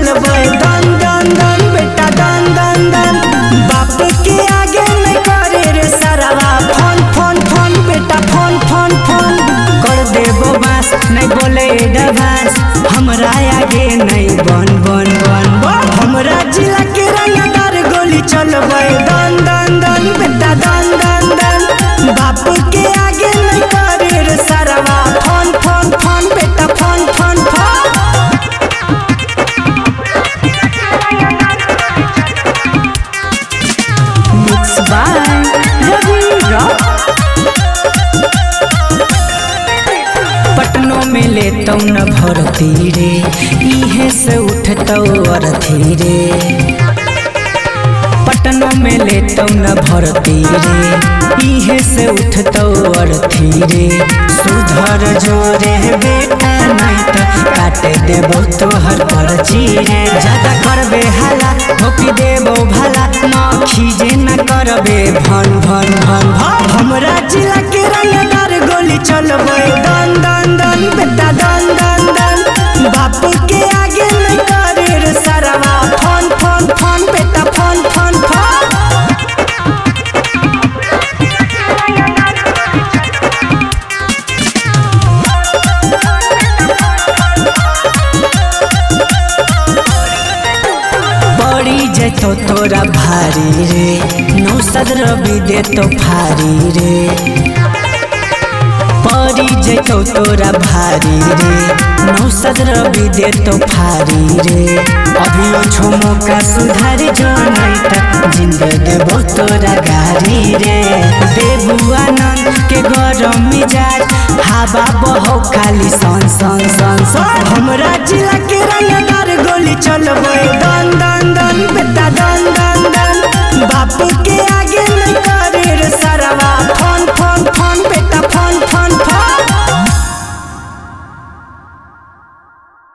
चलबे दन दन दन बेटा दन दन दन। बाप के आगे नहीं करे रे सरवा फोन फोन फोन बेटा फोन फोन फोन। कर देबो बास नहीं बोले डबास हमरा आगे नहीं बन बन बन बन। हमरा जिला के रंगदार गोली चलबे दन दन दन बेटा दन दन दन। बाप के आगे नहीं करे रे सरवा फोन फोन फोन बेटा phone phone phone. Mixed by Ravi Rock. पटनों में लेतौ न भरती रे इहे से उठतौ अरथी रे। पटनों में लेतौ न भरती रे इहे से उठतौ अरथी रे। सुधर जोरे बेटा नहीं त काट देबो तोहर पर्ची रे। ज्यादा करबे हाला ठोकी देबो भला न खीजे न करबे भन भन भन भन। हमरा जिला के रंगदार गोली चलबे दन दन दन बेटा दन दन दन। बाप के आगे नहीं करे रे सरवा फोन फोन फोन बेटा फोन फोन फोन। पड़ी जैतो तोरा भारी रे नौसद रवि दे तो फारी रे। पड़ी जैतो तोरा भारी रे नौसद रवि दे तो फारी रे। अभियो छोमो का सुधार जो नहीं त जिंदे देबो तोरा गारी रे। देबू आनंद के गरम मिजाज हवा बहो खाली सन सन सन सन। हमरा जिला के रंगदार गोली चलबे दन दन दन बेटा दन दन दन। बाप के